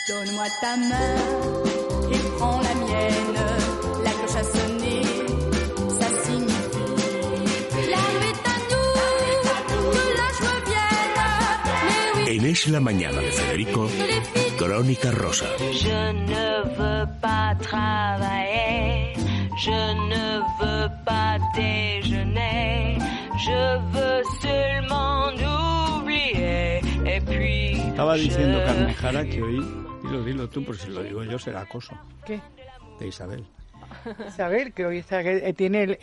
Donne-moi ta main et prends la mienne. La cloche a sonné, ça signifie la est à nous, que la joie vienne. Mais oui. En Es la Mañana de Federico, Crónica Rosa. Je ne veux pas travailler, je ne veux pas déjeuner, je veux seulement oublier et puis. Estaba diciendo Carmen Jara que hoy, dilo tú, por si lo digo yo, será acoso. ¿Qué? De Isabel. Isabel, que hoy está, que tiene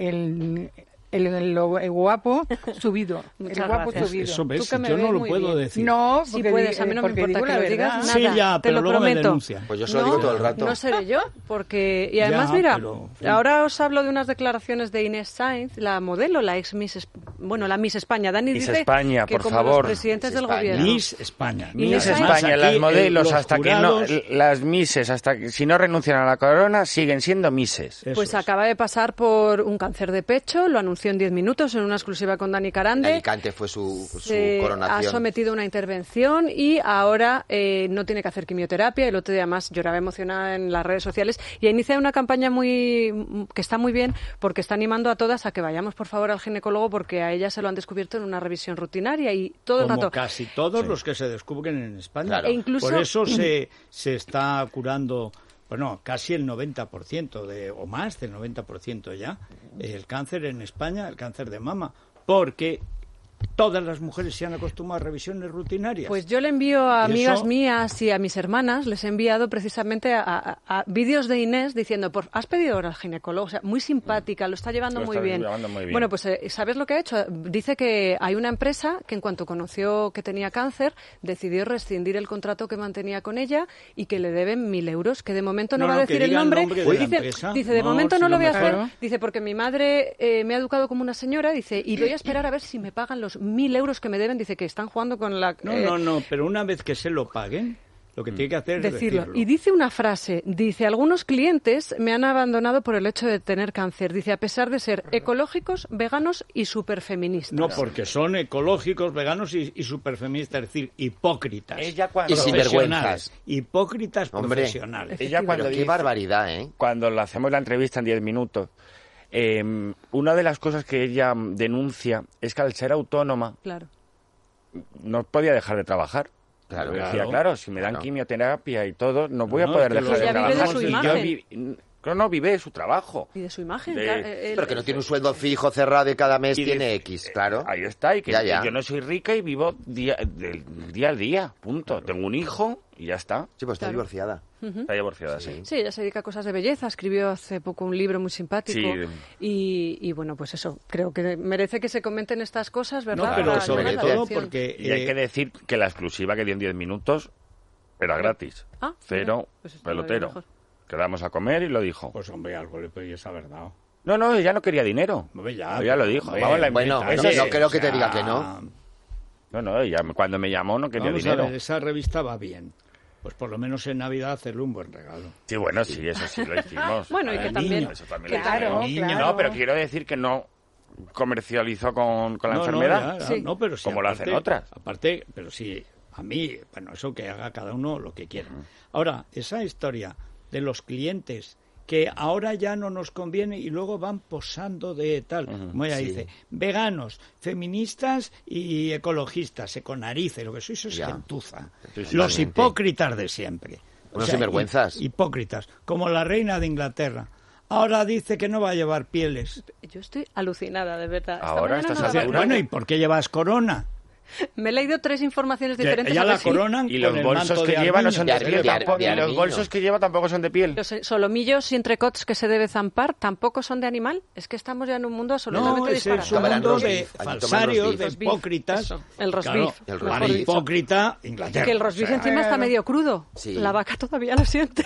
el guapo subido. Muchas el guapo gracias. subido. Eso ves, Tú que me yo ves no lo muy puedo bien. decir. No, Sí porque puedes, a mí no me porque importa digo que la lo digas verdad. nada. Sí, ya, te pero lo luego me prometo. denuncian. Pues yo se lo digo todo el rato. No seré yo, porque... Y además, Ya, mira, pero- ahora os hablo de unas declaraciones de Inés Sainz, la modelo, la ex Miss... Bueno, la Miss España. Dani Miss dice España, que por como favor. los presidentes Miss del España. gobierno. Miss España. Miss España, las Aquí, modelos, los hasta jurados- que no... Las Misses, hasta que si no renuncian a la corona, siguen siendo Misses. Eso Pues es. acaba de pasar por un cáncer de pecho, lo anunció en 10 minutos en una exclusiva con Dani En Carande. Alicante fue su Se ha coronación. sometido a una intervención y ahora no tiene que hacer quimioterapia. El otro día más lloraba emocionada en las redes sociales y ha iniciado una campaña que está muy bien porque está animando a todas a que vayamos por favor al ginecólogo porque a ella se lo han descubierto en una revisión rutinaria y todo el Como rato. casi todos los que se descubren en España. Claro. E incluso- Por eso se está curando, bueno, casi el 90% o más del 90% ya, el cáncer en España, el cáncer de mama, porque todas las mujeres se han acostumbrado a revisiones rutinarias. Pues yo le envío a Y amigas eso- mías y a mis hermanas, les he enviado precisamente a vídeos de Inés diciendo, has pedido ahora al ginecólogo, o sea, muy simpática, lo está llevando Lo muy está bien. llevando muy bien. Bueno, pues ¿sabes lo que ha hecho? Dice que hay una empresa que en cuanto conoció que tenía cáncer, decidió rescindir el contrato que mantenía con ella y que le deben 1.000 euros, que de momento no, No, va a no, que decir el diga el nombre. nombre de la Dice, empresa. dice, de No, momento si no lo lo voy a hacer. mejor. Dice, porque mi madre me ha educado como una señora, dice, y voy a esperar a ver si me pagan los 1.000 euros que me deben. Dice que están jugando con la... No, pero una vez que se lo paguen, lo que tiene que hacer es decirlo. decirlo. Y dice una frase, dice, algunos clientes me han abandonado por el hecho de tener cáncer, dice, a pesar de ser ecológicos, veganos y superfeministas. No, porque son ecológicos, veganos y superfeministas, es decir, hipócritas. Ella cuando- Y sinvergüenzas. Hipócritas Hombre. profesionales. Ella cuando Pero qué dice- barbaridad, ¿eh? cuando le hacemos la entrevista en 10 minutos, una de las cosas que ella denuncia es que al ser autónoma Claro. no podía dejar de trabajar. Claro, Decía, claro, si me dan Claro. quimioterapia y todo, no voy a No, poder es que dejar de ella vive de trabajar. su Y yo imagen. no vive de su trabajo. Y de su imagen. De- claro, Pero que no tiene un sueldo fijo cerrado y cada mes Y tiene de- X, claro. Ahí está, y que Ya. yo no soy rica y vivo día al día, punto. Tengo un hijo y ya está. Sí, pues está Claro. divorciada. Está divorciada, sí. Sí, ella se dedica a cosas de belleza, escribió hace poco un libro muy simpático y bueno, pues eso, creo que merece que se comenten estas cosas, ¿verdad? No, pero Para sobre llamar la todo atención. porque... Y hay que decir que la exclusiva que dio en 10 minutos era gratis. Ah, Cero, mira, pues esto lo digo pelotero. mejor. Quedamos a comer y lo dijo. Pues hombre, algo le podías haber dado. No, ella no quería dinero. Hombre, Ya lo dijo. hombre, Vamos, la bueno, invita. no Eso sí. creo que te diga que no. No, ella cuando me llamó no quería Vamos a dinero. ver, esa revista va bien. Pues por lo menos en Navidad hacerle un buen regalo. Sí, bueno, sí, eso sí lo hicimos. Bueno, y Para que también... niños, Eso también que lo claro, hicimos. claro. No, pero quiero decir que no comercializó con la No, enfermedad. ya, Sí. no, pero sí, Como lo hacen otras. Aparte, pero sí, a mí, bueno, eso que haga cada uno lo que quiera. Ahora, esa historia de los clientes que ahora ya no nos conviene y luego van posando de tal, como ella sí. dice, veganos, feministas y ecologistas, econarice, lo que sois es Ya. gentuza. Sí, sí, Los totalmente. hipócritas de siempre. Unos sinvergüenzas. Hipócritas, como la reina de Inglaterra. Ahora dice que no va a llevar pieles. Yo estoy alucinada, de verdad. Esta Ahora mañana estás me asegurada. Bueno, ¿y por qué llevas corona? Me he leído 3 informaciones diferentes. Ella a ver la si- coronan Y con los el bolsos manto que de lleva no armiño. son de De piel armiño, tampoco. de Y los armiño. bolsos que lleva tampoco son de piel. Los solomillos y entrecots que se debe zampar tampoco son de animal. Es que estamos ya en un mundo No, absolutamente ese es disparado. un Acabarán mundo roast de beef. Allí toman falsarios, roast de beef. hipócritas. Eso, el roast Claro, beef, el roast mejor para beef. dicho. hipócrita, Inglaterra. Que el roast beef O sea, encima está medio crudo. Sí. La vaca todavía lo siente.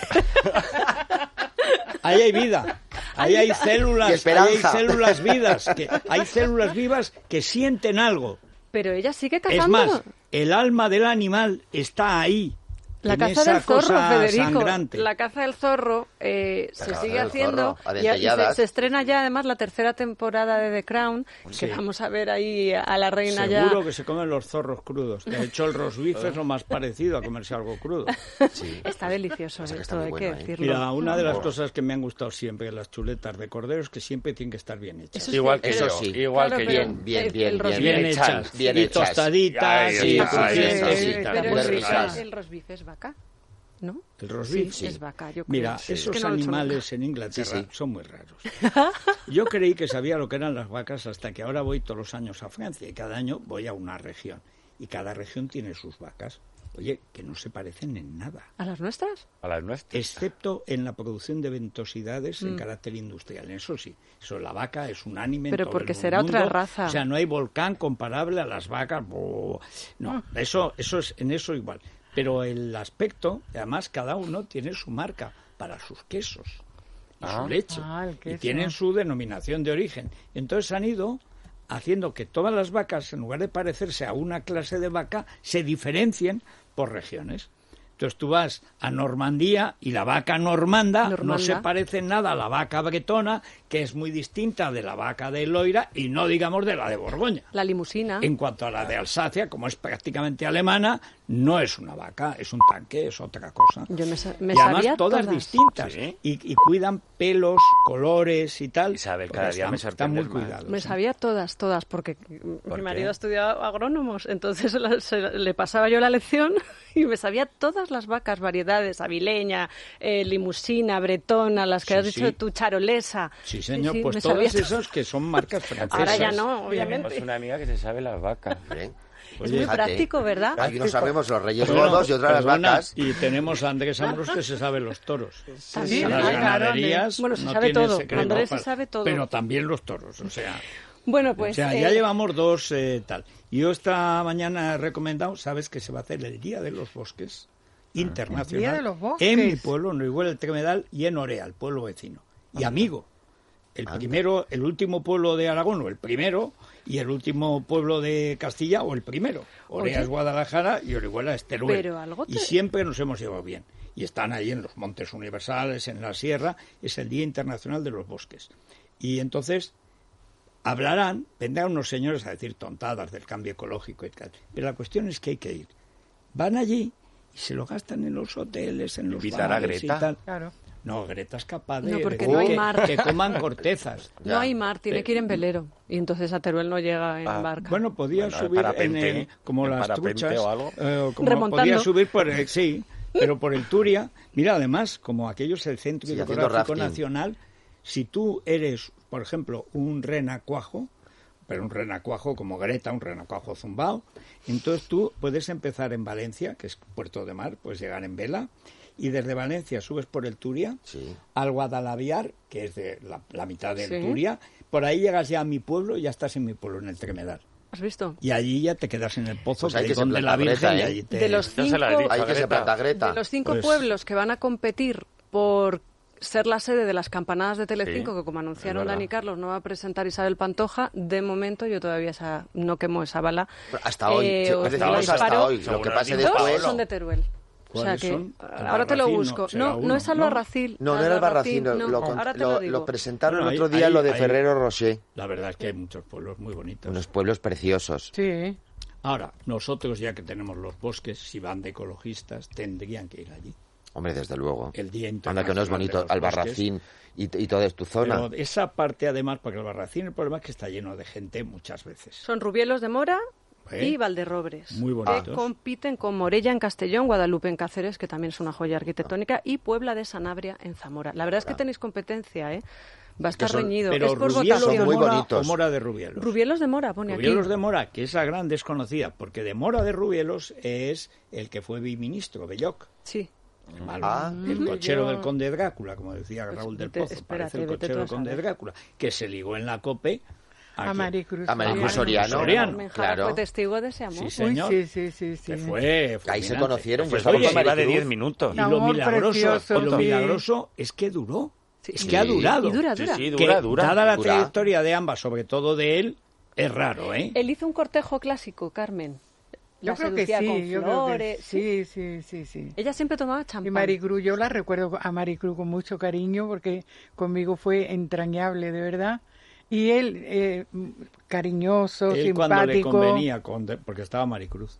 Ahí hay vida. Ahí hay células, Y ahí esperanza. hay células vivas, hay células vivas que sienten algo. Pero ella sigue cazando. Es más, el alma del animal está ahí. La en caza esa del zorro, cosa Federico. sangrante. La caza del zorro se caza sigue del haciendo. zorro, a Y dentelladas. se estrena ya además la tercera temporada de The Crown, Sí. que vamos a ver ahí a la reina Seguro ya. que se comen los zorros crudos. De hecho, el roast beef es lo más parecido a comerse algo crudo. Sí. Está delicioso Pasa que esto, está muy hay bueno, que ¿eh? decirlo. Mira, una de las cosas que me han gustado siempre de las chuletas de cordero es que siempre tienen que estar bien hechas. Eso es Igual que Eso yo, sí. igual Claro, que pero- yo. Bien Bien hechas, hechas, bien y hechas. tostaditas, Ay, y ay, crujientes ay, y ay, tal. Pero muy el, ricas. el roast beef es vaca, ¿no? El roast Sí, beef, sí. es vaca, yo creo. Mira, Sí. Es esos que no lo he hecho animales en Inglaterra Sí, sí. son muy raros. Yo creí que sabía lo que eran las vacas hasta que ahora voy todos los años a Francia y cada año voy a una región. Y cada región tiene sus vacas. Oye, que no se parecen en nada. ¿A las nuestras? A las nuestras. Excepto en la producción de ventosidades en carácter industrial. Eso sí, eso la vaca es unánime. Pero en todo porque el será mundo. otra raza. O sea, no hay volcán comparable a las vacas. No, eso es en eso igual. Pero el aspecto, además, cada uno tiene su marca para sus quesos y su leche. el Y queso. tienen su denominación de origen. Entonces han ido haciendo que todas las vacas, en lugar de parecerse a una clase de vaca, se diferencien por regiones. Entonces tú vas a Normandía y la vaca normanda no se parece en nada a la vaca bretona, que es muy distinta de la vaca de Loira y no digamos de la de Borgoña. La limusina. En cuanto a la de Alsacia, como es prácticamente alemana, no es una vaca, es un tanque, es otra cosa. Yo me y además sabía todas distintas. Sí. Y cuidan pelos, colores y tal. Isabel, porque cada día me están muy sorprendes más. cuidados. Me ¿eh? sabía todas, porque mi qué? marido ha estudiado agrónomos, entonces le pasaba yo la lección y me sabía todas las vacas, variedades, avileña, limusina, bretona, las que Sí, has dicho sí. tú, charolesa. Sí, señor, me pues sabía todas esas que son marcas francesas. Ahora ya no, Tenemos obviamente. una amiga que se sabe las vacas. Hombre, Es muy fíjate. práctico, ¿verdad? Aquí no sabemos los reyes Bueno, gordos y otras las perdona, vacas. Y tenemos a Andrés Ambrós que se sabe los toros. También. Las claro, ganaderías Bueno, se no sabe tienen todo. secreto Andrés se para- sabe todo. Pero también los toros, o sea... Bueno, pues... o sea, ya llevamos dos tal. Y yo esta mañana he recomendado, ¿sabes que se va a hacer el Día de los Bosques Internacional? el Día de los Bosques. En mi pueblo, en Orihuela del Tremedal y en Orea, el pueblo vecino. Y amigo. El último pueblo de Aragón, o el primero, y el último pueblo de Castilla, o el primero. Orea Oye. es Guadalajara y Orihuela es Teruel. Pero algo Y te- siempre nos hemos llevado bien. Y están ahí en los Montes Universales, en la Sierra, es el Día Internacional de los Bosques. Y entonces vendrán unos señores a decir tontadas del cambio ecológico y tal. Pero la cuestión es que hay que ir. Van allí y se lo gastan en los hoteles, en los Invitar a bares y Greta. tal. Claro. No, Greta es capaz de No, porque decir no hay que, mar. que coman cortezas. No hay mar, tiene que ir en velero. Y entonces a Teruel no llega en Ah, barca. Bueno, podía Bueno, subir parapente, como en las parapente truchas, o algo. como Remontando. podía subir por sí, pero por el Turia. Mira, además, como aquello es el Centro Sí, haciendo Hidrográfico rafting. Nacional, si tú eres, por ejemplo, un renacuajo, pero un renacuajo como Greta, un renacuajo zumbao, entonces tú puedes empezar en Valencia, que es puerto de mar, puedes llegar en vela, y desde Valencia subes por el Turia Sí. al Guadalaviar, que es de la mitad del Sí. Turia, por ahí llegas ya a mi pueblo y ya estás en mi pueblo, en el Tremedal. ¿Has visto? Y allí ya te quedas en el pozo, Pues hay que que es donde se la planta Virgen, Greta, y ¿eh? allí te... De los Yo se la he dicho. Hay que se planta Greta. De los 5 Pues- pueblos que van a competir por ser la sede de las campanadas de Telecinco, Sí, que como anunciaron es verdad. Dani Carlos no va a presentar Isabel Pantoja, de momento yo todavía no quemo esa bala. Hasta hoy. Sí, os es decir, la vamos hasta disparo. hoy. Lo que pase Seguro Dos después... son de Teruel. O sea ¿Cuáles que son? ahora te lo Albarracín, busco. no, será No, uno, no es ¿no? Albarracín. No, no era Albarracín, no. lo, Ahora te lo digo. lo presentaron Bueno, el otro ahí- día, lo de ahí- Ferrero Rocher. La verdad es que hay muchos pueblos muy bonitos. Unos pueblos preciosos. Sí. Ahora, nosotros ya que tenemos los bosques, si van de ecologistas, tendrían que ir allí. Hombre, desde luego. El Día Anda que no es Internacional bonito de los Albarracín y toda tu zona. Pero esa parte, además, porque Albarracín, el problema es que está lleno de gente muchas veces. Son Rubielos de Mora ¿Eh? y Valderrobres. Muy bonitos. Que compiten con Morella en Castellón, Guadalupe en Cáceres, que también es una joya arquitectónica, y Puebla de Sanabria en Zamora. La verdad es que tenéis competencia, ¿eh? Va a estar son- reñido. Pero Es por Rubielos Son de votación. muy Mora bonitos. o Mora de Rubielos. Rubielos de Mora, pone Rubielos aquí. de Mora, que es la gran desconocida, porque de Mora de Rubielos es el que fue biministro, Belloc. Sí. Mal, Ah. el cochero Yo- del conde Drácula, como decía Pues Raúl del vete- Pozo, espérate, parece el vete cochero tú a del conde saber. Drácula, que se ligó en la COPE A quién? Maricruz. A Maricruz Soriano. Soriano. Soriano, Menjara claro. fue testigo de ese amor. Sí, Uy, señor. sí. Que fue Ahí se fulminante. conocieron. Yo Pues estaba oye, con iba de Maricruz. 10 minutos. Y lo Amor milagroso, precioso, y lo sí. milagroso es que duró. Sí. Es que ha durado. Y dura. Sí, sí, Que, dura. dada la Dura. trayectoria de ambas, sobre todo de él, es raro, ¿eh? Él hizo un cortejo clásico, Carmen. Yo La creo que seducía sí, con yo creo flores. que sí. Ella siempre tomaba champán. Y Maricruz, yo la recuerdo a Maricruz con mucho cariño porque conmigo fue entrañable, de verdad. Y él, cariñoso, Él simpático. cuando le convenía, porque estaba Maricruz.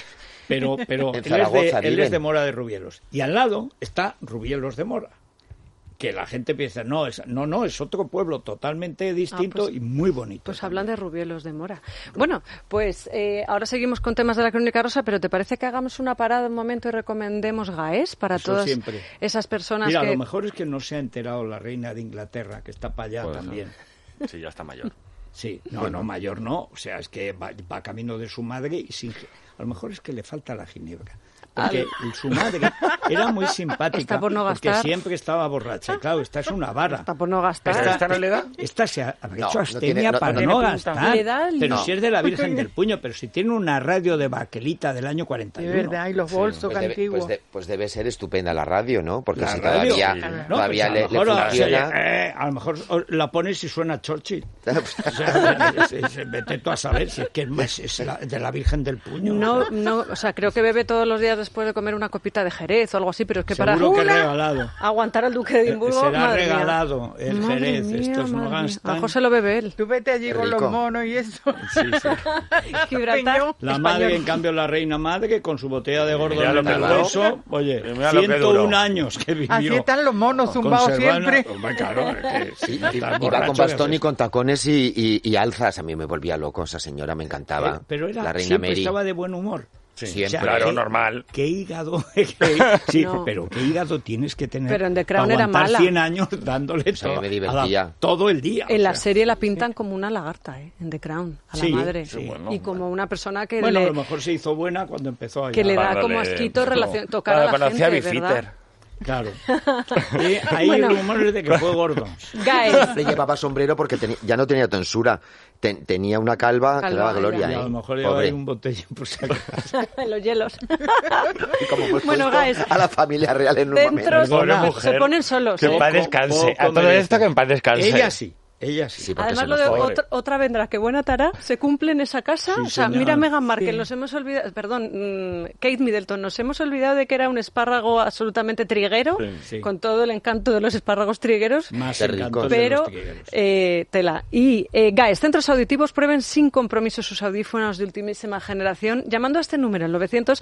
Pero En Zaragoza él es viven. de Mora de Rubielos. Y al lado está Rubielos de Mora. Que la gente piensa, no, es otro pueblo totalmente distinto pues- y muy bonito. Pues hablan de Rubielos de Mora. Bueno, pues ahora seguimos con temas de la Crónica Rosa, pero ¿te parece que hagamos una parada un momento y recomendemos GAES para Eso todas siempre. esas personas Mira, que... lo mejor es que no se ha enterado la reina de Inglaterra, que está para allá Pues, también. Sí, ya está mayor. Sí, no, mayor no. O sea, es que va camino de su madre y sin... A lo mejor es que le falta la ginebra. Porque su madre era muy simpática. Está por no porque gastar. siempre estaba borracha. Y claro, esta es una vara. Está por no gastar. ¿Esta no le da? Esta se ha hecho No, no abstemia tiene- no para tiene no pinta. gastar. Le da el- Pero No. si es de la Virgen del Puño, pero si tiene una radio de baquelita del año De 41. verdad, y los bolsos antiguos. Pues debe ser estupenda la radio, ¿no? Porque La si radio, todavía, sí. todavía pues le funciona... a lo mejor la pones y suena Churchill. O sea, vete tú a saber si es que es de la Virgen del Puño. No, o sea, creo que bebe todos los días después de comer una copita de Jerez o algo así, pero es que Seguro para que regalado. aguantar al Duque de Edimburgo, Será madre mía. regalado el Madre Jerez. mía, Estos no madre mía. A lo gastan. mejor se lo bebe él. Tú vete allí Qué con rico. los monos y eso. Sí, sí. Gibraltar, La español. madre, en cambio, la reina madre, con su botella de gordo Mira lo en que el duró. bolso, oye, Mira lo que 101 duró. años que vivió. Así están los monos zumbados Conservando- siempre. Hombre, claro, es que si no estás Iba borracho, con ¿qué bastón y haces? con tacones y alzas. A mí me volvía loco esa señora, me encantaba. Pero la reina siempre Mary. estaba de buen humor. Sí, Siempre. claro, ¿qué- normal. ¿Qué hígado? Sí, No. pero ¿qué hígado tienes que tener Pero en The para Crown era aguantar mala. 100 años dándole Pues a mí me divertía. todo el día? En o la sea. serie la pintan como una lagarta, en The Crown, a la Sí, madre. sí, bueno, y como una persona que Bueno, a le, lo mejor se hizo buena cuando empezó a que le da Cuando como le- asquito no. tocar a la Cuando hacía gente, Bifitter. ¿verdad? Claro. Y hay Bueno. rumores de que fue gordo. Gaes. Le llevaba sombrero porque ya no tenía tonsura. Tenía una calva que daba Calva, gloria. Y a ¿eh? lo mejor lleva Pobre. ahí un botellín por si acaso. Los hielos. Y como hemos Bueno, puesto Gaes. a la familia real en un momento. Dentro Perdona, se ponen solos. Que en ¿eh? paz descanse. Poco A todo merece. esto que en paz descanse. Ella sí. Ella sí. Sí, porque Además, se lo nos de fue. otra vendrá, que buena tara, se cumple en esa casa. Sí, o sea, señor. mira Meghan Markle, Sí. nos hemos olvidado, perdón, Kate Middleton, nos hemos olvidado de que era un espárrago absolutamente triguero, Sí. con todo el encanto de los espárragos trigueros. Más Qué rico. encantos de Pero, los trigueros. tela. Y Gaes, centros auditivos, prueben sin compromiso sus audífonos de ultimísima generación, llamando a este número, el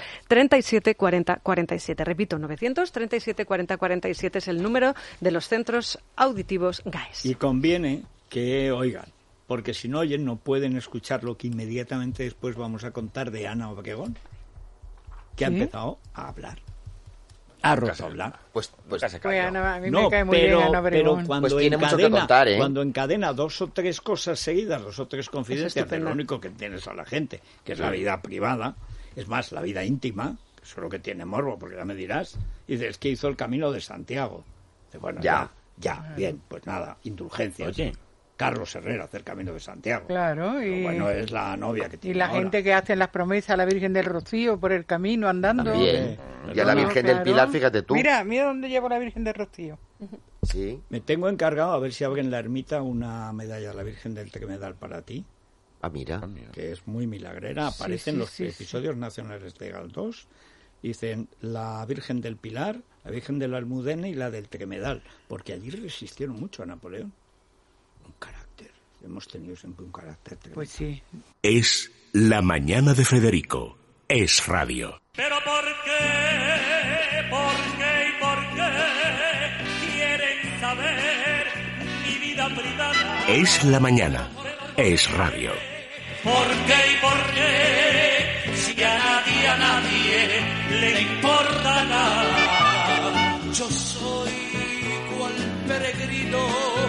937 40 47. Repito, 937 40 47 es el número de los centros auditivos Gaes. Y conviene que oigan, porque si no oyen no pueden escuchar lo que inmediatamente después vamos a contar de Ana Obregón, que ha ¿Sí? empezado a hablar. Ha roto a hablar. Pues Nunca se Pues cayó. Ana, a mí No, me cae muy pero, bien Ana pero Obregón. cuando, Pues tiene mucho que encadena, contar, ¿eh? cuando encadena 2 o 3 cosas seguidas, 2 o 3 confidencias de estupenda. lo único que tienes a la gente, que es la vida privada, es más, la vida íntima, que eso es lo que tiene morbo, porque ya me dirás, y dices que hizo el Camino de Santiago. Dice, bueno, Ya. ya, bien, pues nada, indulgencias. Oye. Carlos Herrera hace el Camino de Santiago. Claro, Lo y, bueno es la novia que y tiene la ahora. gente que hace las promesas a la Virgen del Rocío por el camino andando. También. Y a la No, Virgen del claro. Pilar, fíjate tú. Mira dónde llevo la Virgen del Rocío. Sí. Me tengo encargado a ver si abren en la ermita una medalla a la Virgen del Tremedal para ti, Ah, mira. que es muy milagrera. Aparece en sí, los sí, episodios nacionales de Galdós. Dicen la Virgen del Pilar, la Virgen de la Almudena y la del Tremedal, porque allí resistieron mucho a Napoleón. Un carácter. Hemos tenido siempre un carácter tremendo. Pues sí. Es La Mañana de Federico. Es radio. Pero ¿por qué? ¿Por qué y por qué quieren saber mi vida privada? Es La Mañana. Es radio. ¿Por qué y por qué? Si a nadie le importa nada. Yo soy cual peregrino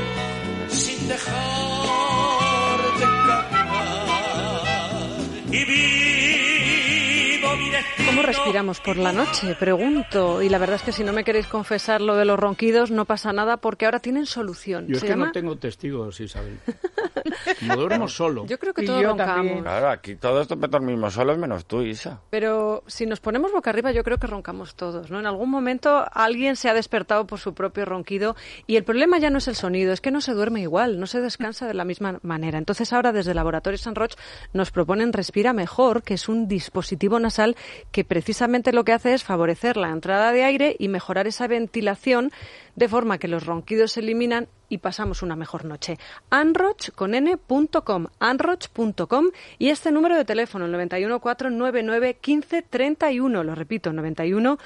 sin dejar de caminar. Y vivo mi destino. ¿Cómo respiramos por la noche? Pregunto. Y la verdad es que si no me queréis confesar lo de los ronquidos, no pasa nada porque ahora tienen solución. Yo es Se que llama... no tengo testigos, Isabel. Como duermo solo. Yo creo que Y todos yo roncamos. también. Claro, aquí todos dormimos solos menos tú, Isa. Pero si nos ponemos boca arriba, yo creo que roncamos todos, ¿no? En algún momento alguien se ha despertado por su propio ronquido y el problema ya no es el sonido, es que no se duerme igual, no se descansa de la misma manera. Entonces ahora desde Laboratorio Sant Roig nos proponen Respira Mejor, que es un dispositivo nasal que precisamente lo que hace es favorecer la entrada de aire y mejorar esa ventilación de forma que los ronquidos se eliminan y pasamos una mejor noche. anroch.com, anroch.com y este número de teléfono, el 91 499 15 31, lo repito, 91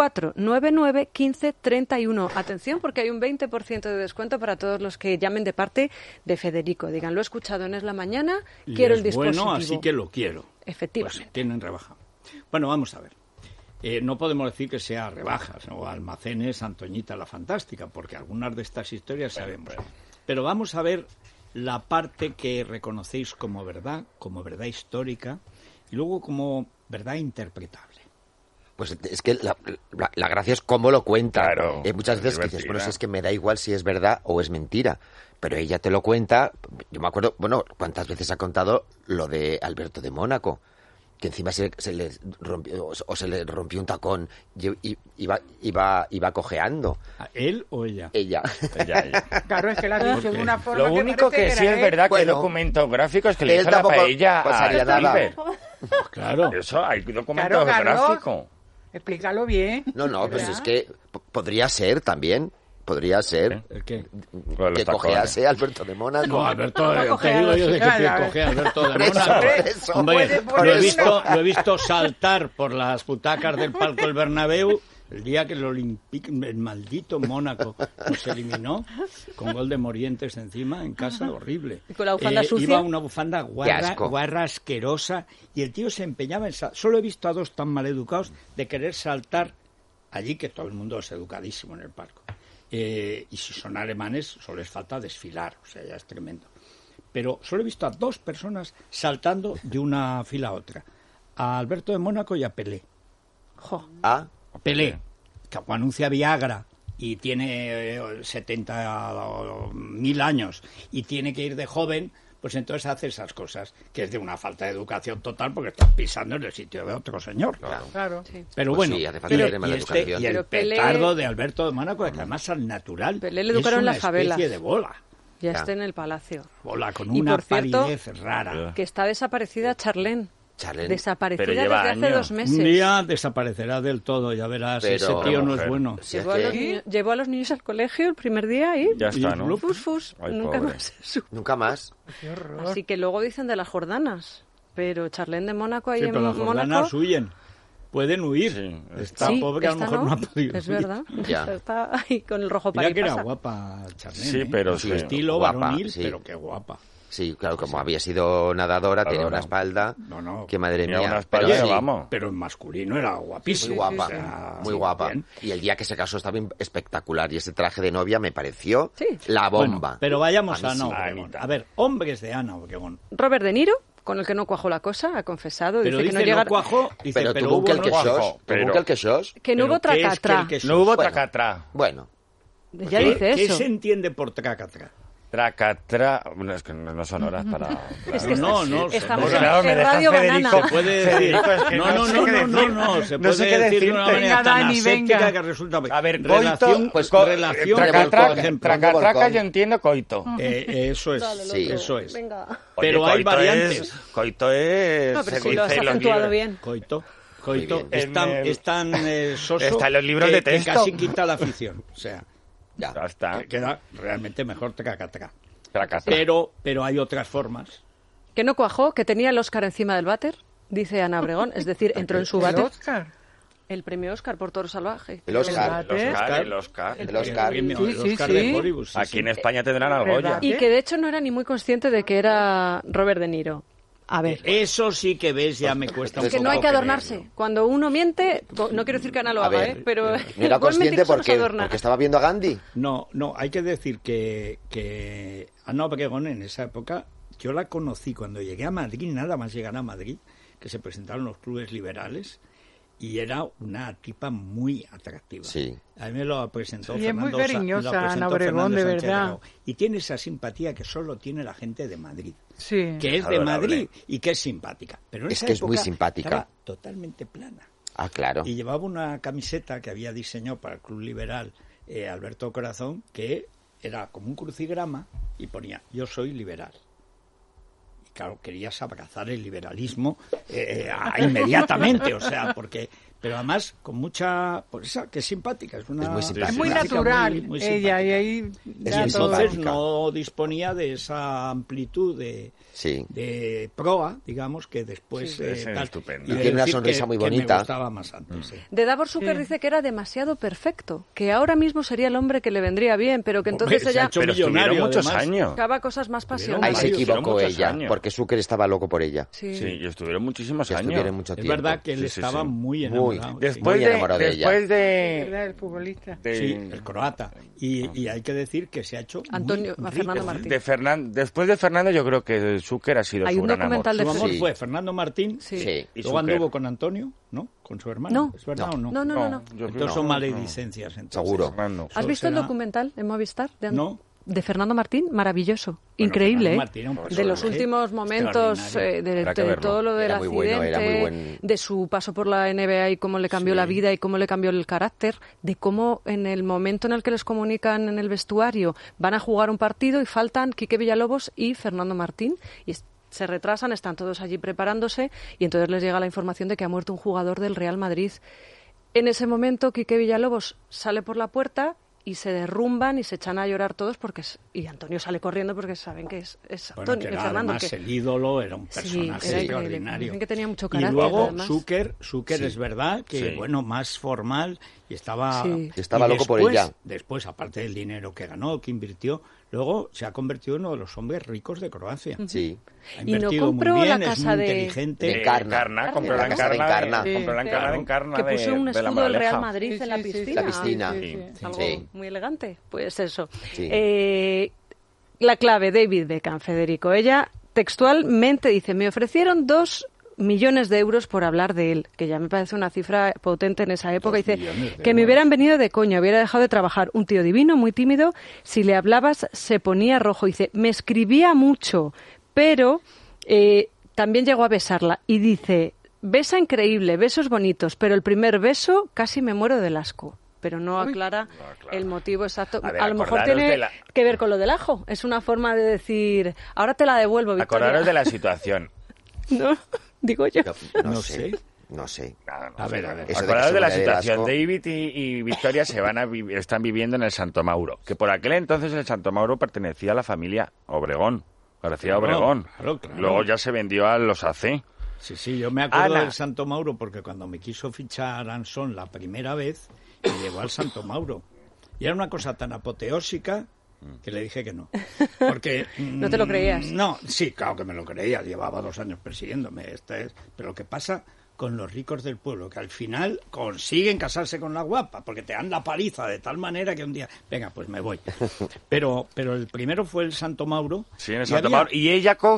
499 15 31. Atención porque hay un 20% de descuento para todos los que llamen de parte de Federico. Digan, lo he escuchado en Es la Mañana, Y quiero es el dispositivo. bueno, así que lo quiero. Efectivamente. Pues tienen rebaja. Bueno, vamos a ver. No podemos decir que sea rebajas o almacenes Antoñita la Fantástica, porque algunas de estas historias sabemos. Pero vamos a ver la parte que reconocéis como verdad histórica, y luego como verdad interpretable. Pues es que la gracia es cómo lo cuenta. Claro, Muchas veces que dices, bueno, si es que me da igual si es verdad o es mentira. Pero ella te lo cuenta. Yo me acuerdo, bueno, cuántas veces ha contado lo de Alberto de Mónaco, que encima se le rompió un tacón y iba cojeando. ¿A él o ella? Ella. Claro, es que la ha dicho de una forma Lo único que parece sí era es él. verdad que Bueno, hay documentos gráficos que le él hizo la tampoco paella pasaría a nada. Spielberg. Pues claro. Eso, hay documentos Claro, Carlos. gráficos. Explícalo bien. No, pues es que podría ser también. Podría ser ¿El qué? Con los que tacones. cojease Alberto de Mónaco. No, Alberto, te cojea digo yo de que Claro. coge Alberto de Por eso, Mónaco. por eso. Hombre, Por lo he eso. visto saltar por las butacas del palco del Bernabéu el día que el maldito Mónaco nos eliminó con gol de Morientes encima en casa, horrible. Y con la bufanda sucia. Iba una bufanda Qué asco. guarra asquerosa y el tío se empeñaba en solo he visto a dos tan maleducados de querer saltar allí, que todo el mundo es educadísimo en el palco. Y si son alemanes, solo les falta desfilar, o sea, ya es tremendo. Pero solo he visto a dos personas saltando de una fila a otra, a Alberto de Mónaco y a Pelé. Jo. Ah, Pelé, que anuncia Viagra y tiene 70.000 años y tiene que ir de joven, pues entonces hace esas cosas, que es de una falta de educación total porque estás pisando en el sitio de otro señor. Claro. Sí. Pero Pues bueno, sí, hace falta tener mala educación. y el Pero Pelé- petardo de Alberto de Mónaco, que además al natural Pelé le educaron es en una las favelas. especie de bola, Ya Ya. está en el palacio. bola con Y una por cierto, palidez rara. Que está desaparecida Charlene. Charlene. Desaparecida Pero desde lleva hace años. 2 meses. Un día desaparecerá del todo, ya verás, Pero- ese tío no es mujer. bueno. Si es Llevó, a los que niños, llevó a los niños al colegio el primer día y Ya está, ¿no? Y- fus, Ay, nunca pobre. más se supo. nunca más. Qué horror. Así que luego dicen de las Jordanas. Pero Charlene de Mónaco ahí Sí, en pero las jordanas Mónaco... huyen. Pueden huir. Sí, Está Sí, pobre que a lo esta mejor no ha podido Es huir. verdad. Ya. Está ahí con el rojo Mira que era pasa. guapa Charlene. Sí, pero Con su sí, estilo guapa, varonil, sí. pero qué guapa. Sí, claro, como había sido nadadora, tenía Nadadora. una espalda No. que madre Tenía mía. una Pero espalda, sí, vamos. Pero en masculino era guapísimo. muy guapa, O sea, muy sí, guapa. bien. Y el día que se casó estaba espectacular. Y ese traje de novia me pareció Sí. la bomba. Bueno, pero vayamos a mí sí. Ana Obregón. A ver, hombres de Ana Obregón. Robert De Niro, con el que no cuajó la cosa, ha confesado. Pero dice dice que no llega... cuajó, dice, Pero pero tuvo un hubo quelque no- cuajo, sos. pero- Tuvo un quelque sos. Que no hubo ¿Pero qué es tracatra. que el que No hubo Bueno. tracatra. Bueno, Ya ¿Qué- dice ¿Qué eso. se entiende por tracatra? Tracatra. Bueno, es que no son horas para. Es que No, no, estamos se- Claro, me en deja Radio Federico. Banana. Se puede decir. Federico, es que No, no no, sé no, qué no, decir. no. Se No puede sé qué decir de una decirte. manera Venga, tan Dani, aséptica venga. que resulta. A ver, relación, coito. pues, relación, por Tracatraca, ejemplo. tracatraca, yo entiendo coito. Eso es, Sí. eso es. Venga. Pero Oye, hay coito variantes. Coito es. No, pero se si lo has dice en los acentuado libros. bien. Coito, Muy bien. es tan soso Está en los libros que, de que texto. casi quita la afición. O sea, ya. Ya está. que queda realmente mejor tracatraca. Tracatra. Pero hay otras formas. Que no cuajó, que tenía el Oscar encima del váter, dice Ana Obregón. Es decir, entró en su ¿El váter. Oscar? El premio Oscar por Toro Salvaje. El Oscar. El Oscar. El Oscar. El Sí, Oscar sí. de Hollywood. sí, Aquí sí. en España tendrán algo ya. ¿Verdad? Y que de hecho no era ni muy consciente de que era Robert De Niro. A ver. Eso sí que ves, ya me cuesta un Es que poco no hay que creerlo. adornarse. Cuando uno miente, no quiero decir que Ana lo A haga, ver, pero no era igual mentir consciente solo se porque adorna. estaba viendo a Gandhi. No, hay que decir que Ana Obregón en esa época, yo la conocí cuando llegué a Madrid, nada más llegar a Madrid, que se presentaron en los clubes liberales y era una tipa muy atractiva. Sí. A mí me lo presentó Y es muy Fernando cariñosa, lo presentó Ana Obregón, Fernando de Sánchez verdad. Dragó. Y tiene esa simpatía que solo tiene la gente de Madrid. Sí. Que es de Adorable. Madrid y que es simpática. Pero en Es esa que es muy época simpática. estaba totalmente plana. Ah, claro. Y llevaba una camiseta que había diseñado para el Club Liberal Alberto Corazón, que era como un crucigrama y ponía "Yo soy liberal". Y claro, querías abrazar el liberalismo inmediatamente, o sea, porque... Pero además, con mucha... Por esa, que es simpática. Es, una, Es muy simpática. Es muy una chica natural muy ella, simpática. y ahí Es da muy todo. Entonces simpática. no disponía de esa amplitud Sí. de proa, digamos, que después... Sí, es tal. estupenda. Y Y de tiene una decir sonrisa muy que bonita. me gustaba más antes, sí. De Davor Zucker Sí. dice que era demasiado perfecto, que ahora mismo sería el hombre que le vendría bien, pero que entonces Hombre, se ha ella hecho Pero estuvieron millonario, muchos además. años. buscaba cosas más Ahí pasionales. se varios, equivocó muchos ella, años. porque Zucker estaba loco por ella. Sí. Sí, y estuvieron muchísimos Que años. estuvieron mucho Es tiempo. verdad que él Sí, sí, estaba sí. muy Muy. enamorado. sí. Después Muy enamorado de ella. después de, ¿Verdad? El futbolista. de- Sí, el croata. Y hay que decir que se ha hecho Antonio- muy a Fernando rico. Martín. después de Fernando, yo creo que Zucker ha sido Hay su un gran amor. documental de Su amor Sí. fue Fernando Martín, Sí. Sí. Y luego Zucker. anduvo con Antonio, ¿no? Con su hermano. No. ¿Es verdad No. o no? No, no, no, no. yo creo Entonces que son no. maledicencias. entonces. Seguro. Fernando. ¿Has visto el será- documental en Movistar No. de Fernando Martín? Maravilloso. Bueno, Increíble, Fernando ¿eh? Martín era un De los personaje últimos momentos, extraordinario. Habrá que de verlo. todo lo del Era muy bueno, accidente, era muy buen- de su paso por la NBA y cómo le cambió Sí. la vida y cómo le cambió el carácter, de cómo en el momento en el que les comunican en el vestuario van a jugar un partido y faltan Quique Villalobos y Fernando Martín y se retrasan, están todos allí preparándose y entonces les llega la información de que ha muerto un jugador del Real Madrid. En ese momento Quique Villalobos sale por la puerta y se derrumban y se echan a llorar todos y Antonio sale corriendo porque saben que es Bueno, Antonio, que era Fernando. además que- el ídolo, era un Sí, personaje era increíble. extraordinario. Dicen que tenía mucho Y carácter, luego además. Zucker Sí. es verdad que, Sí. bueno, más formal y estaba... Sí. Estaba y loco por después- ella. Después, aparte del dinero que ganó, que invirtió, luego se ha convertido en uno de los hombres ricos de Croacia. Sí. Ha Y no invertido compró muy bien, la es casa muy de- inteligente. de Encarna, compró la La casa de Encarna, Encarna. compró la Encarna de Sí. Encarna que puso un de la escudo del Real Moraleja. Madrid Sí, en la sí, sí, piscina. La piscina. Sí, sí, Sí. sí. Algo Sí. muy elegante. Pues eso. Sí. La clave, David Beckham, Federico. Ella textualmente dice, me ofrecieron 2 millones de euros por hablar de él, que ya me parece una cifra potente en esa época. 2 Dice millones de que me euros. hubieran venido de coña, hubiera dejado de trabajar. Un tío divino, muy tímido. Si le hablabas, se ponía rojo. Dice, me escribía mucho, pero también llegó a besarla. Y dice, besa increíble, besos bonitos, pero el primer beso casi me muero del asco. Pero no aclara el motivo exacto. A ver, A lo mejor acordaros tiene de la- que ver con lo del ajo. Es una forma de decir, ahora te la devuelvo, Victoria. Acordaros de la situación. No, digo yo. No sé. No sé. Nada, no A sé. ver, a ver. Eso de Acordaros que de la se muera de situación. asco. David y Victoria están viviendo en el Santo Mauro, que por aquel entonces el Santo Mauro pertenecía a la familia Obregón, García Claro, Obregón. claro. Luego ya se vendió a los AC. Sí, yo me acuerdo Ana. del Santo Mauro porque cuando me quiso fichar Ansón la primera vez, me llevó al Santo Mauro. Y era una cosa tan apoteósica que le dije que no. Porque... ¿No te lo creías? No, sí, claro que me lo creía. Llevaba 2 años persiguiéndome. Pero lo que pasa con los ricos del pueblo, que al final consiguen casarse con la guapa, porque te dan la paliza de tal manera que un día, venga, pues me voy. Pero el primero fue el Santo Mauro. Sí, en el y Santo había- Mauro. Y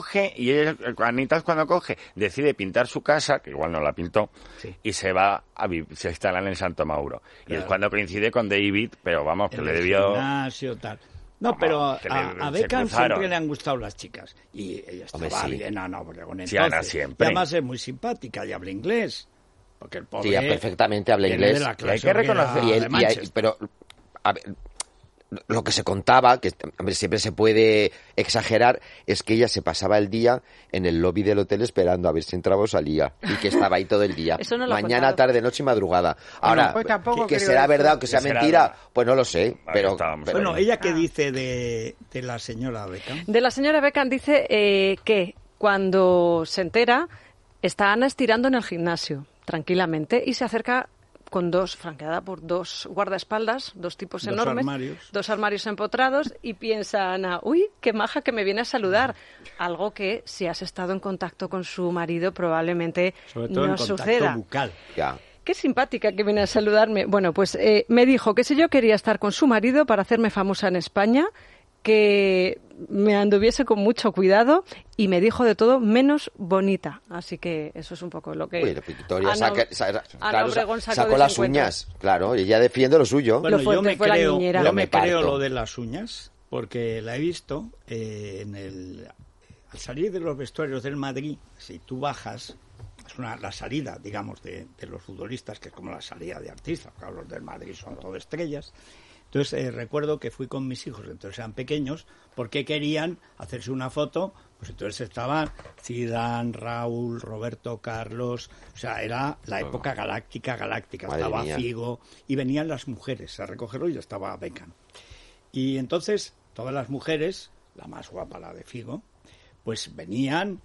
Anita es cuando coge, decide pintar su casa, que igual no la pintó, Sí. y se va se instala en el Santo Mauro. Y Claro. es cuando coincide con David, pero vamos, que en le el debió... gimnasio, tal. No, Vamos, pero que a se Beckham cruzaron. siempre le han gustado las chicas. Y ella estaba Hombre, sí. bien, no, porque con Sí, Ana, entonces. siempre. Y además es muy simpática y habla inglés. Porque el pobre... Sí, perfectamente habla viene de inglés. la Y hay clase que reconocer- obrera Y de él- Manchester. pero a ver, lo que se contaba, que hombre, siempre se puede exagerar, es que ella se pasaba el día en el lobby del hotel esperando a ver si entraba o salía, y que estaba ahí todo el día. Eso no lo ha Mañana, contado. tarde, noche y madrugada. Ahora, pues tampoco que creo será eso. verdad o que sea Que será mentira, verdad. pues no lo sé, Ahí pero... estábamos. pero- Bueno, ¿ella qué dice de la señora Beckham? De la señora Beckham dice que cuando se entera, está Ana estirando en el gimnasio, tranquilamente, y se acerca con franqueada por 2 guardaespaldas, 2 tipos 2 enormes, armarios. 2 armarios empotrados, y piensa Ana, uy, qué maja que me viene a saludar. Algo que, si has estado en contacto con su marido, probablemente Sobre todo no en contacto suceda. bucal. Ya. Qué simpática que viene a saludarme. Bueno, pues me dijo que si yo quería estar con su marido para hacerme famosa en España, que me anduviese con mucho cuidado y me dijo de todo menos bonita. Así que eso es un poco lo que... Oye, Victoria Ana Obregón sacó las uñas, claro, y ella defiende lo suyo. Bueno, Lo fuerte fue la niñera. yo me creo parto. lo de las uñas, porque la he visto al salir de los vestuarios del Madrid. Si tú bajas, es la salida, digamos, de los futbolistas, que es como la salida de artistas. Claro, los del Madrid son todo estrellas. Entonces recuerdo que fui con mis hijos, entonces eran pequeños, porque querían hacerse una foto. Pues entonces estaban Zidane, Raúl, Roberto Carlos, o sea, era la época galáctica. Madre Estaba mía. Figo, y venían las mujeres a recogerlo, y ya estaba Beckham. Y entonces todas las mujeres, la más guapa, la de Figo, pues venían,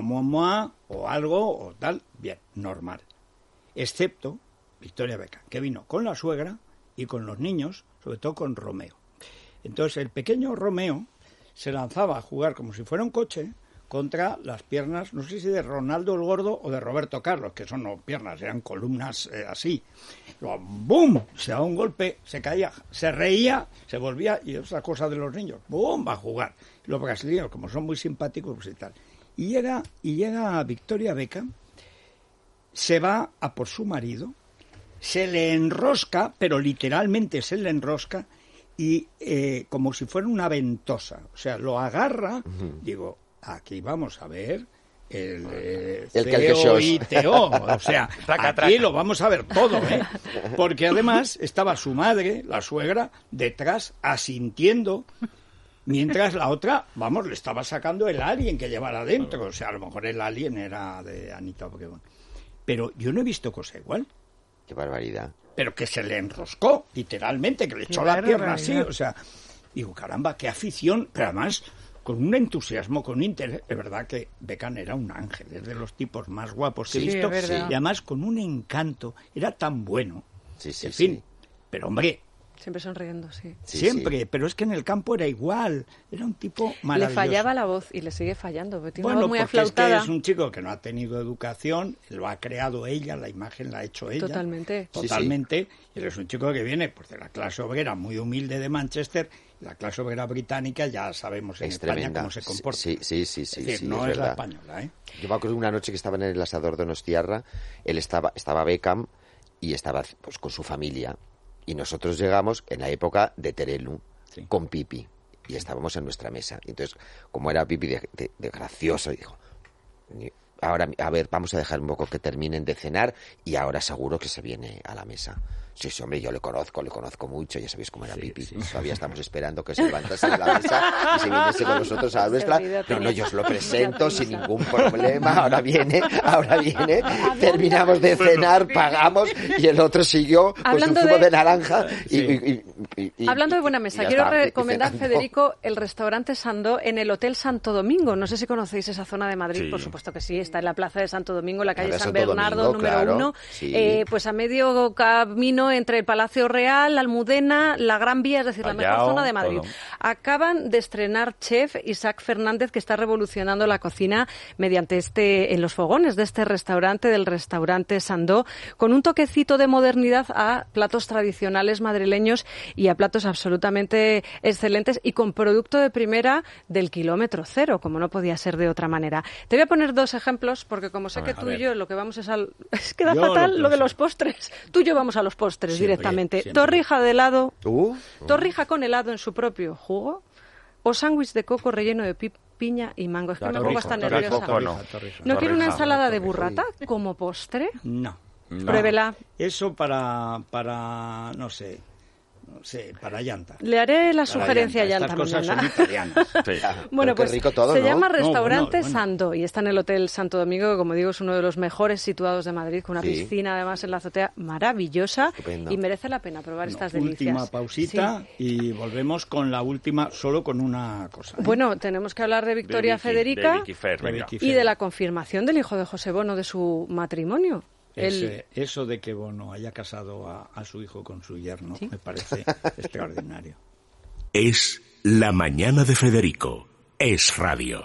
o algo, o tal, bien, normal. Excepto Victoria Beckham, que vino con la suegra y con los niños, sobre todo con Romeo. Entonces el pequeño Romeo se lanzaba a jugar como si fuera un coche contra las piernas, no sé si de Ronaldo el Gordo o de Roberto Carlos, que son no piernas, eran columnas así. Luego, ¡bum! Se daba un golpe, se caía, se reía, se volvía, y otra cosa de los niños, ¡bum! Va a jugar. Los brasileños, como son muy simpáticos, pues y tal. Y llega Victoria Beckham, se va a por su marido, se le enrosca, pero literalmente se le enrosca, y como si fuera una ventosa. O sea, lo agarra, digo, aquí vamos a ver el COITO. O sea, aquí lo vamos a ver todo, ¿eh? Porque además estaba su madre, la suegra, detrás asintiendo, mientras la otra, vamos, le estaba sacando el alien que llevara adentro. O sea, a lo mejor el alien era de Anita Obregón. Pero yo no he visto cosa igual. Qué barbaridad. Pero que se le enroscó, literalmente, que le echó la pierna así, o sea, digo, caramba, qué afición, pero además con un entusiasmo, con un interés. Es verdad que Beckham era un ángel, es de los tipos más guapos que he visto, y además con un encanto, era tan bueno, en fin, pero hombre... Siempre sonriendo, sí. Siempre, pero es que en el campo era igual, era un tipo maravilloso. Le fallaba la voz y le sigue fallando, porque tiene una bueno, voz muy porque aflautada. es que es un chico que no ha tenido educación, lo ha creado ella, la imagen la ha hecho ella. Totalmente. Y él es un chico que viene pues de la clase obrera muy humilde de Manchester. La clase obrera británica ya sabemos en España tremenda. cómo se comporta. Sí, es decir, no es la española, ¿eh? Yo me acuerdo una noche que estaba en el asador de Donostiarra, él estaba Beckham y estaba pues con su familia. Y nosotros llegamos en la época de Terelu, con Pipi, y estábamos en nuestra mesa. Y entonces, como era Pipi de gracioso, dijo, ahora, a ver, vamos a dejar un poco que terminen de cenar y ahora seguro que se viene a la mesa. Sí, hombre, yo le conozco mucho, ya sabéis cómo era Pipi. Todavía estamos esperando que se levantase de la mesa y se viniese con nosotros a nuestra. No, yo os lo presento sin ningún problema. Ahora viene, terminamos de cenar, pagamos y el otro siguió con su zumo de naranja. Hablando de buena mesa, quiero recomendar, Federico, el restaurante Sandó en el Hotel Santo Domingo. No sé si conocéis esa zona de Madrid, por supuesto que sí, está en la plaza de Santo Domingo, en la calle San Bernardo, número 1, pues a medio camino entre el Palacio Real, la Almudena, la Gran Vía, es decir, la mejor zona de Madrid. Todo. Acaban de estrenar chef Isaac Fernández, que está revolucionando la cocina mediante en los fogones de este restaurante, del restaurante Sandó, con un toquecito de modernidad a platos tradicionales madrileños y a platos absolutamente excelentes y con producto de primera del kilómetro cero, como no podía ser de otra manera. Te voy a poner dos ejemplos, porque como sé que tú y yo lo que vamos es al... Es que da fatal lo de los postres. Tú y yo vamos a los postres directamente. Torrija de helado, torrija con helado en su propio jugo, o sándwich de coco relleno de piña y mango. Es que me pongo hasta nerviosa. ¿No quiere una ensalada de burrata como postre? No. Pruébela. Eso para no sé, para llanta. Le haré la sugerencia a llanta Estas cosas mañana. son italianas. Bueno, pues rico todo, se ¿no? llama Restaurante Sandó y está en el Hotel Santo Domingo, que como digo es uno de los mejores situados de Madrid, con una piscina además en la azotea maravillosa. Estupendo. Y merece la pena probar estas delicias. Última pausita y volvemos con la última, solo con una cosa. Bueno, tenemos que hablar de Victoria Federica y de la confirmación del hijo de José Bono de su matrimonio. Eso de que Bono haya casado a su hijo con su yerno me parece extraordinario. Es La Mañana de Federico. Es radio.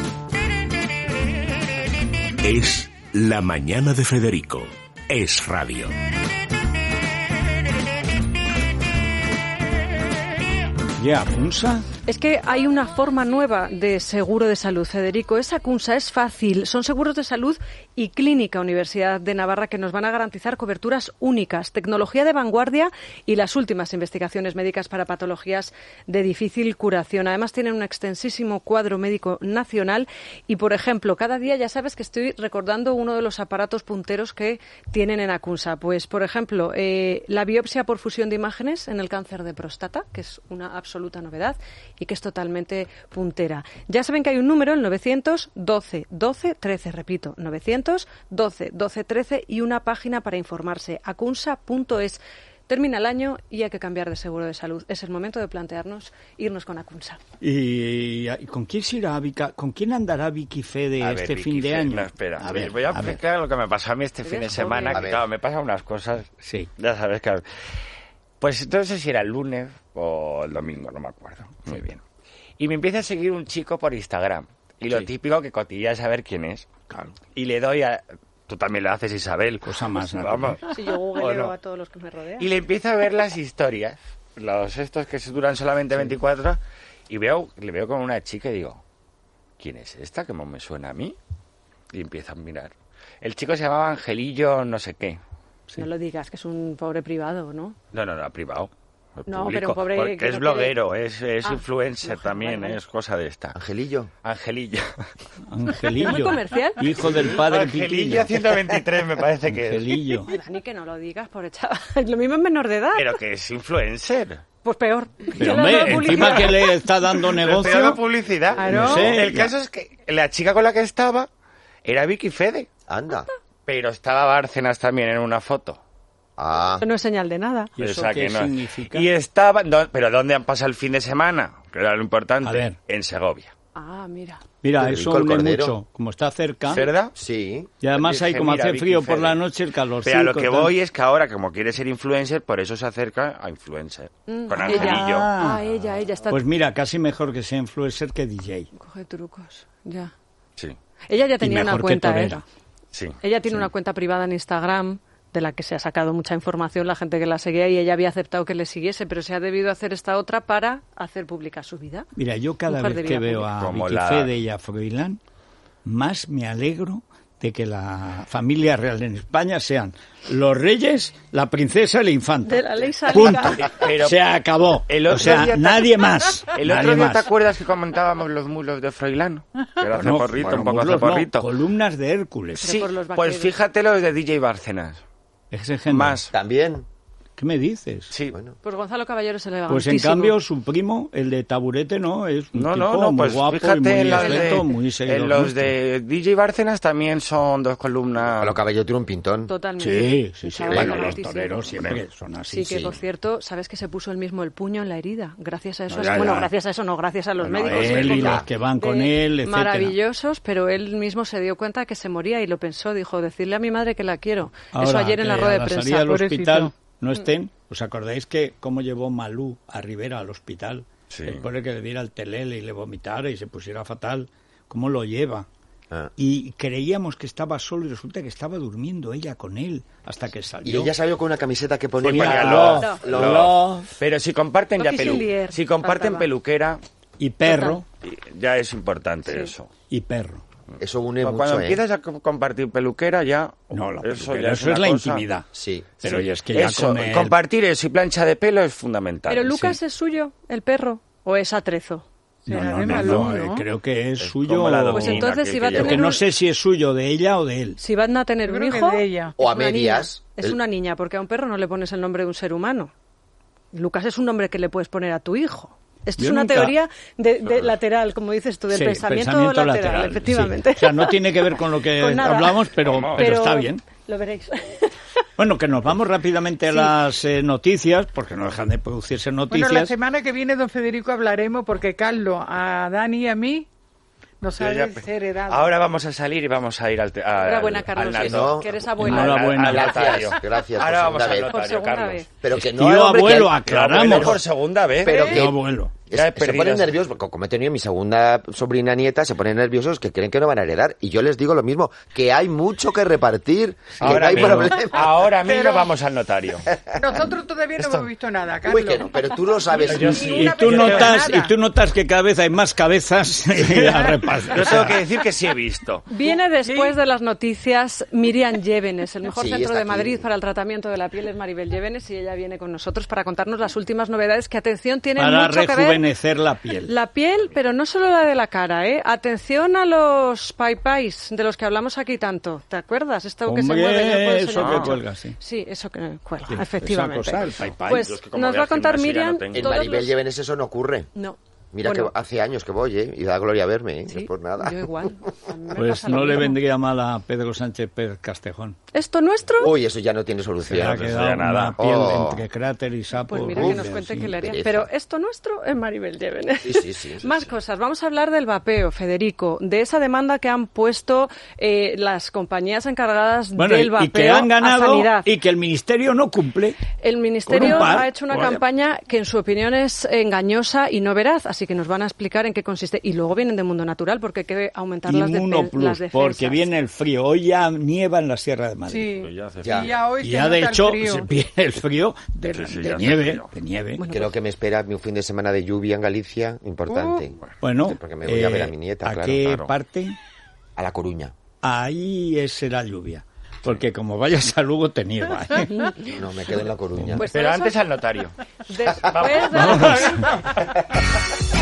Es La Mañana de Federico. Es radio. Ya, Punsa. Es que hay una forma nueva de seguro de salud, Federico. Es Acunsa, es fácil. Son seguros de salud y Clínica Universidad de Navarra que nos van a garantizar coberturas únicas, tecnología de vanguardia y las últimas investigaciones médicas para patologías de difícil curación. Además, tienen un extensísimo cuadro médico nacional y, por ejemplo, cada día ya sabes que estoy recordando uno de los aparatos punteros que tienen en Acunsa. Pues, por ejemplo, la biopsia por fusión de imágenes en el cáncer de próstata, que es una absoluta novedad y que es totalmente puntera. Ya saben que hay un número, el 912 12 13, repito, 912 12 13 y una página para informarse, acunsa.es. Termina el año y hay que cambiar de seguro de salud. Es el momento de plantearnos irnos con Acunsa. ¿Y con quién se irá con quién andará Vicky Fede este fin de año? No, espera. A ver, voy a explicar lo que me pasó a mí este fin de semana, que claro, me pasan unas cosas. Sí. Ya sabes, claro. Pues entonces si era el lunes o el domingo, no me acuerdo muy bien. Y me empieza a seguir un chico por Instagram. Y lo típico que cotilla es saber quién es. Claro. Y le doy a... Tú también lo haces, Isabel. Cosa más vamos. Si yo googleo a todos los que me rodean. Y le empiezo a ver las historias, los estos que duran solamente 24 horas, y le veo con una chica y digo, ¿quién es esta? ¿Cómo me suena a mí? Y empiezo a mirar. El chico se llamaba Angelillo no sé qué. Sí. No lo digas, que es un pobre privado, ¿no? No, privado. No, público, pero un pobre... porque es no bloguero, quiere... es influencer también, vale. es cosa de esta. ¿Angelillo? Angelillo. Angelillo. ¿Es muy comercial? Hijo del padre Angelillo Pitillo. 123 me parece que Angelillo. Dani, que no lo digas, pobre chaval. Lo mismo es menor de edad. Pero que es influencer. Pues peor. Pero hombre, encima que le está dando Le negocio... estoy dando publicidad. Claro. No sé, El caso es que la chica con la que estaba era Vicky Fede. Anda. Pero estaba Bárcenas también en una foto. Ah. Eso no es señal de nada. ¿Y eso O sea qué que no. significa? Y estaba... ¿Pero dónde han pasado el fin de semana? Que era lo importante. A ver. En Segovia. Ah, mira. Mira, Federico eso el une Cordero. mucho. Como está cerca... ¿Verdad? Sí. Y además Dije, ahí, como mira, hace Vicky frío por Fede. la noche, el calorcito... Pero a lo que tal. voy es que ahora, como quiere ser influencer, por eso se acerca a influencer. Con Angelillo. Ella está... Pues mira, casi mejor que sea influencer que DJ. Coge trucos, ya. Sí, Ella ya Y tenía una mejor que cuenta, torera. sí. Ella tiene una cuenta privada en Instagram de la que se ha sacado mucha información la gente que la seguía y ella había aceptado que le siguiese, pero se ha debido hacer esta otra para hacer pública su vida. Mira, yo cada Mujer de vez que vida veo a Como Vicky la- Fede y a Froilán, más me alegro de que la familia real en España sean los reyes, la princesa y la infanta. De la ley Punto. sálica. Pero Se acabó. el O otro sea, día te- nadie más. El nadie otro día, más. ¿te acuerdas que comentábamos los mulos de Froilán? Que era Bueno, ceporrito, bueno, un poco muslos no, ceporrito. columnas de Hércules. Sí, por los pues vaqueros. fíjate los de DJ Bárcenas. Ese género. Más. También. ¿Qué me dices? Sí. Bueno. Pues Gonzalo Caballero se le Pues en cambio su primo, el de Taburete, no, es un No, tipo no, muy pues guapo y fíjate muy en, las atento, muy seguidor en los nuestro. de DJ Bárcenas también son dos columnas. A lo cabello tiene un pintón. Totalmente. Sí. Chaval, Bueno, los altísimo. toreros siempre son así. Sí, que por cierto, ¿sabes que se puso él mismo el puño en la herida? Gracias a eso. No, ya, bueno, ya. gracias a eso no, gracias a los Bueno, médicos. él y de- los que van con de- él, etcétera. Maravillosos, pero él mismo se dio cuenta que se moría y lo pensó. Dijo, decirle a mi madre que la quiero. Ahora, eso ayer en la que rueda a de la prensa. salida del pobrecito. hospital no estén. ¿Os acordáis que cómo llevó Malú a Rivera al hospital? Sí. Después de que le diera el telele y le vomitara y se pusiera fatal. ¿Cómo lo lleva? Ah. Y creíamos que estaba solo y resulta que estaba durmiendo ella con él hasta que Y salió. ella salió con una camiseta que ponía... ponía Love, Love. Love Pero si comparten ya Toquis y Lier, si comparten faltaba. peluquera, y perro, ya es importante Sí. eso. y perro. Eso une Pues mucho, cuando ¿eh? empiezas a compartir peluquera ya... No, la peluquera, ya eso es una la cosa- intimidad. Sí. Pero Sí. y es que ya Eso, con el... compartir eso y plancha de pelo es fundamental. Pero Lucas Sí. es suyo, el perro, o es atrezo. No, Será no, de no, Malú, no, ¿no? creo que es Es suyo. como la o- Pues Domina, entonces que- si va a que tener Porque no un- sé si es suyo de ella o de él. Si van a tener Yo un creo que hijo, de ella. O a es una medias. niña. Es una niña, porque a un perro no le pones el nombre de un ser humano. Lucas es un nombre que le puedes poner a tu hijo. Esto Yo es una nunca- teoría de lateral, como dices tú, del Sí, pensamiento lateral, efectivamente. sí. O sea, no tiene que ver con lo que Con nada. hablamos, pero está bien. Lo veréis. Bueno, que nos vamos rápidamente a Sí. las noticias, porque no dejan de producirse Bueno, noticias. la semana que viene, don Federico, hablaremos porque Carlos, a Dani y a mí nos ha Yo ya- desheredado. Ahora vamos a salir y vamos a ir al... Enhorabuena, Carlos, al que, notario. no. que eres abuelo. Enhorabuena. Al notario. Gracias, Ahora por vamos segunda al vez. Por notario, segunda Carlos. vez. Pero que no, Tío hombre, abuelo, que- aclaramos. Abuelo por segunda vez. Pero Tío que- abuelo. Ya he Se perdido ponen esa- nerviosos, como he tenido mi segunda sobrina nieta, se ponen nerviosos que creen que no van a heredar. Y yo les digo lo mismo, que hay mucho que repartir, que no hay mismo, problema. ahora mismo Pero- vamos al notario. Nosotros todavía no hemos visto nada, Carlos. Uy, que no, pero tú lo sabes. Yo sí. Y tú, Una vez notas, nada. y tú notas que cada vez hay más cabezas a repartir. Yo tengo que decir que sí he visto. Viene después de las noticias Miriam Llévenes, el mejor Sí, centro está de aquí. Madrid para el tratamiento de la piel es Maribel Llévenes y ella viene con nosotros para contarnos las últimas novedades que, atención, tienen Para mucho que ver. rejuvenecer la piel. La piel, pero no solo la de la cara, ¿eh? Atención a los paipais de los que hablamos aquí tanto. ¿Te acuerdas? Esto que se Hombre, mueve en el cuello, eso señor que Nacho. cuelga, sí. Sí, eso que cuelga, Sí, efectivamente. esa cosa, el pai-pai. Pues Yo es que como nos voy va a al contar gimnasio ya no Miriam tengo. En todos Maribel los... Llévenes eso no ocurre. No. Mira Bueno, que hace años que voy, y da gloria verme, no sí, es por nada. yo igual. A mí me Pues pasa lo no le mismo. vendría mal a Pedro Sánchez Pérez Castejón. ¿Esto nuestro? Uy, eso ya no tiene Se le ha solución. no quedado sería nada. una piel Oh. entre cráter y sapo. Pues mira que nos horrible, cuente así. que le haría. pereza. Pero esto nuestro es Maribel Llévenes. Sí, sí. Más cosas. Vamos a hablar del vapeo, Federico, de esa demanda que han puesto las compañías encargadas Bueno, del vapeo y que han a ganado sanidad. y que el ministerio no cumple. El Ministerio Con un par. ha hecho una Vaya. campaña que en su opinión es engañosa y no veraz, así que nos van a explicar en qué consiste. Y luego vienen de Mundo Natural porque hay que aumentar las Inmunoplus, defensas. porque viene el frío. Hoy ya nieva en la Sierra de Madrid. Sí, Pues ya hace Ya. y ya hoy Y se ya de nota el hecho frío. viene el frío de, Sí, sí, de ya hace nieve, frío. de nieve. Creo que me espera un fin de semana de lluvia en Galicia importante. Bueno, Porque me voy a ver a mi nieta, ¿a claro, qué claro. parte? A La Coruña. Ahí será lluvia. Porque como vayas a Lugo te nieva. ¿eh? No, me quedo en La Coruña. Pues Pero por eso, antes al notario. después de